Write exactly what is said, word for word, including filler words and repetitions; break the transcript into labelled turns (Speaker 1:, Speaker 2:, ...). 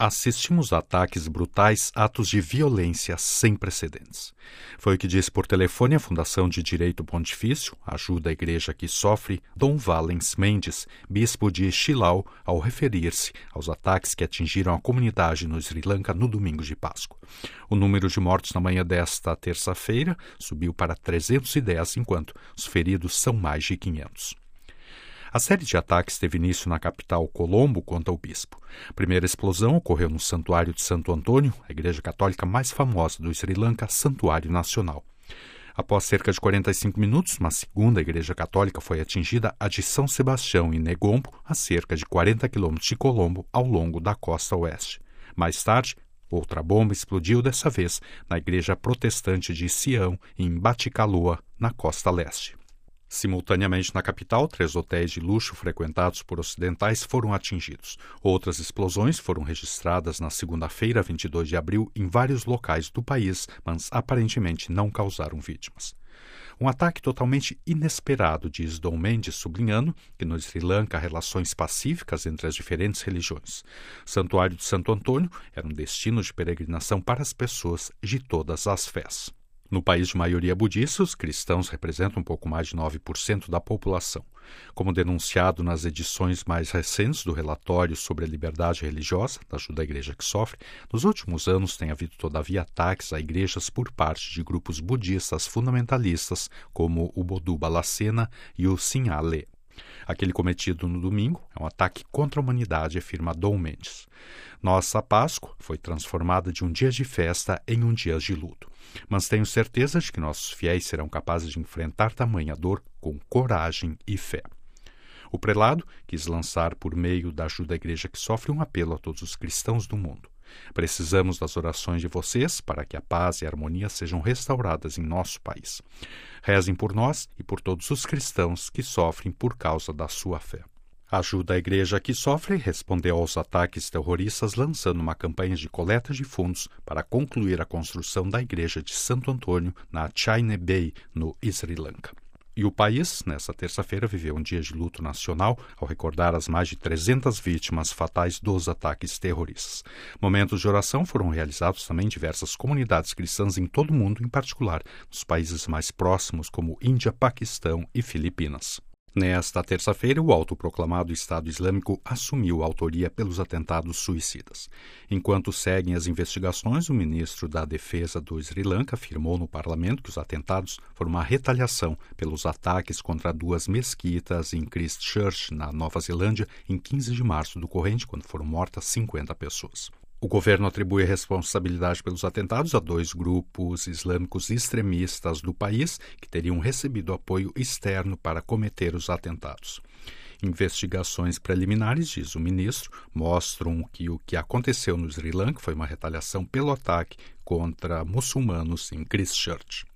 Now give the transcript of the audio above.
Speaker 1: Assistimos a ataques brutais, atos de violência sem precedentes. Foi o que disse por telefone a Fundação de Direito Pontifício, Ajuda a Igreja que Sofre, Dom Valens Mendes, bispo de Chilau, ao referir-se aos ataques que atingiram a comunidade no Sri Lanka no domingo de Páscoa. O número de mortos na manhã desta terça-feira subiu para trezentos e dez, enquanto os feridos são mais de quinhentos. A série de ataques teve início na capital Colombo, conta o bispo. A primeira explosão ocorreu no Santuário de Santo Antônio, a igreja católica mais famosa do Sri Lanka, santuário nacional. Após cerca de quarenta e cinco minutos, uma segunda igreja católica foi atingida, a de São Sebastião, em Negombo, a cerca de quarenta quilômetros de Colombo, ao longo da costa oeste. Mais tarde, outra bomba explodiu, dessa vez na igreja protestante de Sião, em Batticaloa, na costa leste. Simultaneamente na capital, três hotéis de luxo frequentados por ocidentais foram atingidos. Outras explosões foram registradas na segunda-feira, vinte e dois de abril, em vários locais do país, mas aparentemente não causaram vítimas. Um ataque totalmente inesperado, diz Dom Mendes, sublinhando que no Sri Lanka há relações pacíficas entre as diferentes religiões. O Santuário de Santo Antônio era um destino de peregrinação para as pessoas de todas as fés. No país de maioria budista, os cristãos representam um pouco mais de nove por cento da população. Como denunciado nas edições mais recentes do relatório sobre a liberdade religiosa, da Ajuda à Igreja que Sofre, nos últimos anos tem havido, todavia, ataques a igrejas por parte de grupos budistas fundamentalistas, como o Bodhu Balasena e o Sinhale. Aquele cometido no domingo é um ataque contra a humanidade, afirma Dom Mendes. Nossa Páscoa foi transformada de um dia de festa em um dia de luto. Mas tenho certeza de que nossos fiéis serão capazes de enfrentar tamanha dor com coragem e fé. O prelado quis lançar, por meio da Ajuda à Igreja que Sofre, um apelo a todos os cristãos do mundo. Precisamos das orações de vocês para que a paz e a harmonia sejam restauradas em nosso país. Rezem por nós e por todos os cristãos que sofrem por causa da sua fé. A Ajuda à Igreja que Sofre respondeu aos ataques terroristas lançando uma campanha de coleta de fundos para concluir a construção da igreja de Santo Antônio na Chaine Bay, no Sri Lanka. E o país, nesta terça-feira, viveu um dia de luto nacional ao recordar as mais de trezentas vítimas fatais dos ataques terroristas. Momentos de oração foram realizados também em diversas comunidades cristãs em todo o mundo, em particular nos países mais próximos como Índia, Paquistão e Filipinas. Nesta terça-feira, o autoproclamado Estado Islâmico assumiu a autoria pelos atentados suicidas. Enquanto seguem as investigações, o ministro da Defesa do Sri Lanka afirmou no parlamento que os atentados foram uma retaliação pelos ataques contra duas mesquitas em Christchurch, na Nova Zelândia, em quinze de março do corrente, quando foram mortas cinquenta pessoas. O governo atribui a responsabilidade pelos atentados a dois grupos islâmicos extremistas do país que teriam recebido apoio externo para cometer os atentados. Investigações preliminares, diz o ministro, mostram que o que aconteceu no Sri Lanka foi uma retaliação pelo ataque contra muçulmanos em Christchurch.